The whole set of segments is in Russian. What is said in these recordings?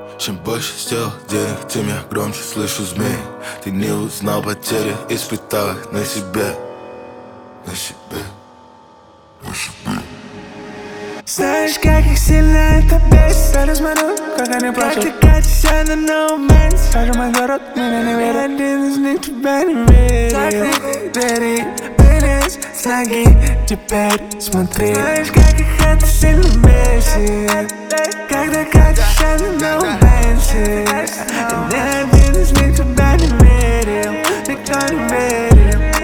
Чем больше сделал денег, тем я громче слышу змей. Ты не узнал потери, испытал их на себе. На себе. На себе. Знаешь, как их сильно это бесит. Я смотрю, как они плачут. Как ты катишься на новом моменте. Скажи, мой город меня не верит. Один из них тебя не верит. Бери, вылез с ноги, теперь смотри. Знаешь, как их это сильно бесит. Когда катишься на новом моменте. Ни один из них тебя не верил. Никто не верил.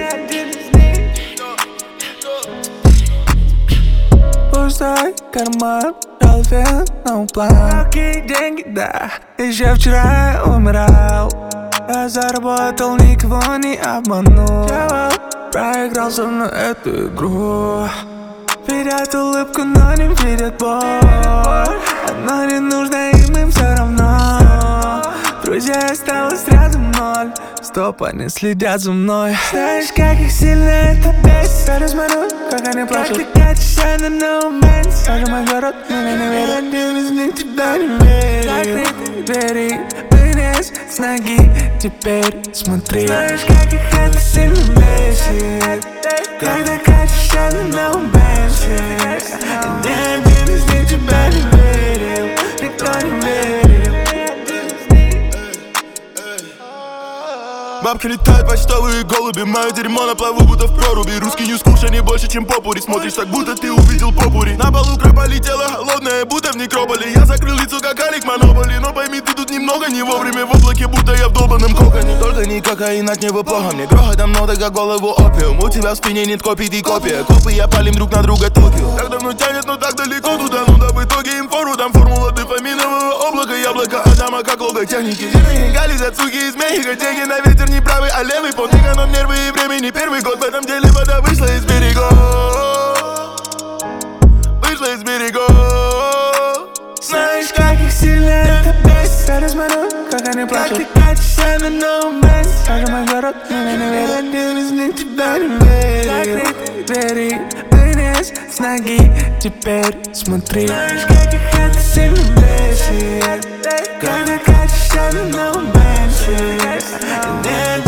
Пустой карман, голове новый план. Руки, деньги, да. Еще вчера умирал. Я заработал, никого не обманул. Проигрался на эту игру. Видят улыбку, но не видят боль. Оно не нужно им все равно. Друзья, осталось рядом ноль. Стоп, они следят за мной. Знаешь, как их сильно это бесит. Я смотрю, как они плачут. Как ты катишься на новом моменте. Скажи, мой город меня не верит. Один из них тебя не верит. Бери, вылез с ноги, теперь смотри. Знаешь, как их это сильно бесит. Когда катишься на новом моменте. Ни один из них тебя не верил. Никто не верил. Бабки летают, почтовые голуби. Мое дерьмо на плаву, будто в проруби. Русский ньюс кушай больше, чем попури. Смотришь так, будто ты увидел попури. На полу крапа летела холодная, будто в некрополе. Я закрыл лицо, как Алик Монополи. Но пойми, ты тут немного не вовремя. В облаке, будто я в долбанном коконе. Только не кокаин, от него плохо. Мне грохотом много, как голову опиум. У тебя в спине нет копий, ты копия. Копы, я палим друг на друга Токио. Так давно тянет, но так далеко туда. Ну да, в итоге им фору дам. Формула дофаминового облака. Яблоко Адама, как лого техники. Жирные гали, зацуки из Мехико. Деньги на ветер, не правый, а левый. Под эконом нервы и времени. Первый год в этом деле вода вышла из берегов. Вышла из берегов. Знаешь, как их сильно это бесит. Я смотрю, как они плачут. Как ты катишься на новом моменте. Скажи, мой город меня не верит. Один из них тебя не верит. Бери, вылез с ноги, теперь смотри. Знаешь, как их это сильно бесит. Когда катишься на новом моменте.